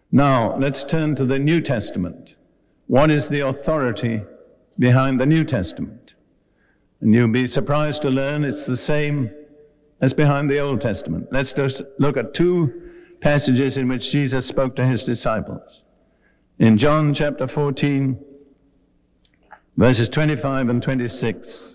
Now, let's turn to the New Testament. What is the authority behind the New Testament? And you'll be surprised to learn it's the same as behind the Old Testament. Let's just look at two passages in which Jesus spoke to his disciples. In John chapter 14, verses 25 and 26,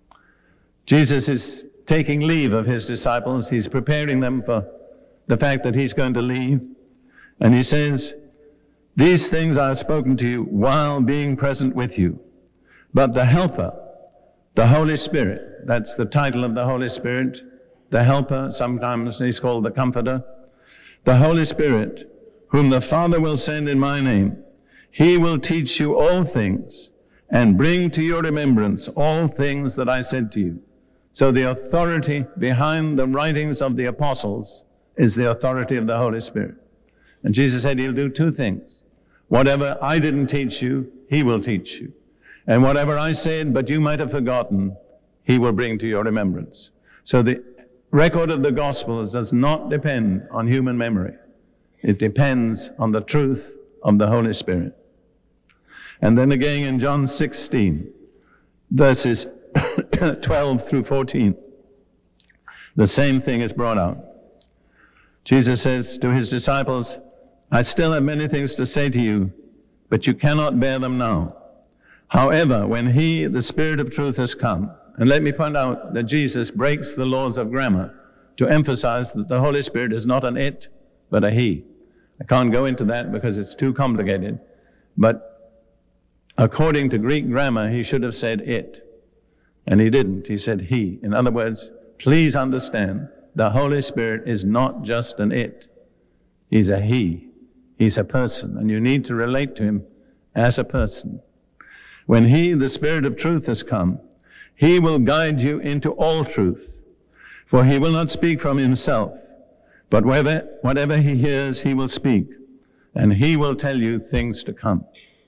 Jesus is taking leave of his disciples. He's preparing them for the fact that he's going to leave. And he says, "These things I have spoken to you while being present with you. But the Helper, the Holy Spirit," that's the title of the Holy Spirit, the Helper, sometimes he's called the Comforter, "the Holy Spirit, whom the Father will send in my name, he will teach you all things and bring to your remembrance all things that I said to you." So the authority behind the writings of the apostles is the authority of the Holy Spirit. And Jesus said he'll do two things. Whatever I didn't teach you, he will teach you. And whatever I said, but you might have forgotten, he will bring to your remembrance. So the record of the Gospels does not depend on human memory. It depends on the truth of the Holy Spirit. And then again in John 16, verses 12 through 14, the same thing is brought out. Jesus says to his disciples, "I still have many things to say to you, but you cannot bear them now. However, when he, the Spirit of truth, has come," and let me point out that Jesus breaks the laws of grammar to emphasize that the Holy Spirit is not an it, but a he. I can't go into that because it's too complicated, but according to Greek grammar, he should have said it, and he didn't. He said he. In other words, please understand, the Holy Spirit is not just an it. He's a he. He's a person, and you need to relate to him as a person. When he, the Spirit of truth, has come, he will guide you into all truth. For he will not speak from himself, but whatever he hears, he will speak, and he will tell you things to come.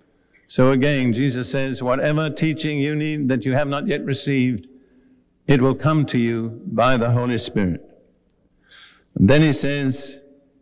So again, Jesus says, whatever teaching you need that you have not yet received, it will come to you by the Holy Spirit. And then he says,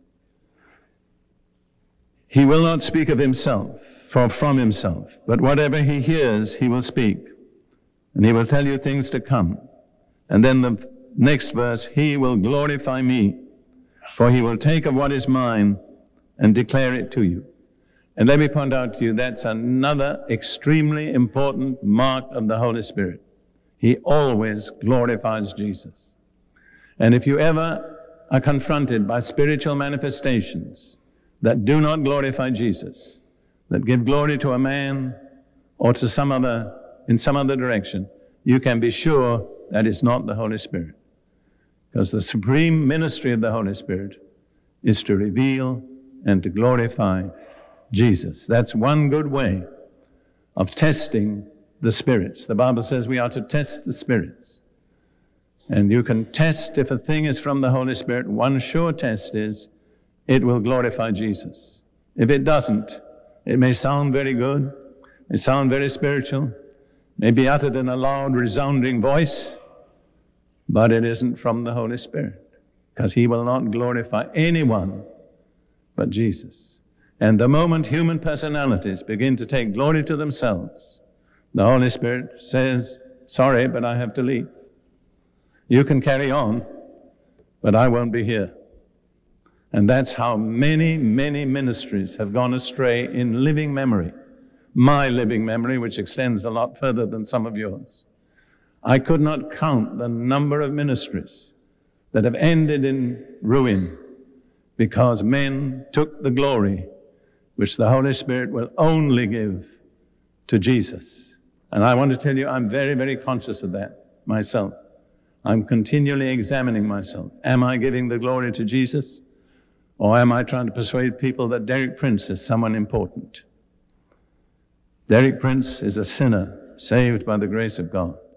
he will not speak of himself, from himself, but whatever he hears, he will speak, and he will tell you things to come. And then the next verse, he will glorify me, for he will take of what is mine and declare it to you. And let me point out to you, that's another extremely important mark of the Holy Spirit. He always glorifies Jesus. And if you ever are confronted by spiritual manifestations that do not glorify Jesus, that give glory to a man or to in some other direction, you can be sure that it's not the Holy Spirit. Because the supreme ministry of the Holy Spirit is to reveal and to glorify Jesus. That's one good way of testing the spirits. The Bible says we are to test the spirits. And you can test if a thing is from the Holy Spirit. One sure test is it will glorify Jesus. If it doesn't, it may sound very good, it sound very spiritual, may be uttered in a loud, resounding voice, but it isn't from the Holy Spirit, because he will not glorify anyone but Jesus. And the moment human personalities begin to take glory to themselves, the Holy Spirit says, "Sorry, but I have to leave. You can carry on, but I won't be here." And that's how many, many ministries have gone astray in living memory. My living memory, which extends a lot further than some of yours. I could not count the number of ministries that have ended in ruin because men took the glory which the Holy Spirit will only give to Jesus. And I want to tell you, I'm very, very conscious of that myself. I'm continually examining myself. Am I giving the glory to Jesus? Or am I trying to persuade people that Derek Prince is someone important? Derek Prince is a sinner saved by the grace of God.